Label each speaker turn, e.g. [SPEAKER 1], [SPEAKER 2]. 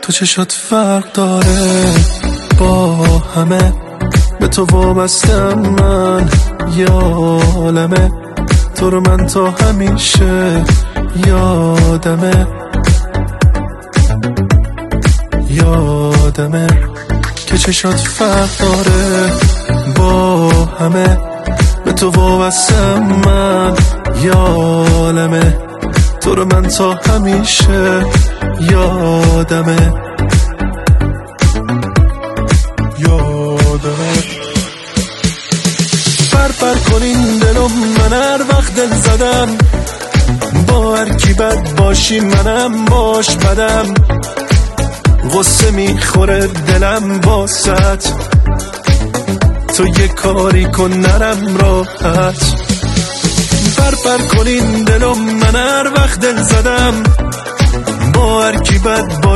[SPEAKER 1] تو چشات فرق داره با همه، به تو وابستم من، یالمه تو رو من تا همیشه یادمه که چشات فرق داره با همه، به تو وابستم من، یالمه تو رو من تا همیشه یادمه پر کنین دلم، من هر وقت دل زدم با هر کی بد باشی منم باش بدم، غصه میخوره دلم واسط، تو یه کاری کن نرم راحت. پر کنین دلم، من هر وقت دل زدم با هر کی بد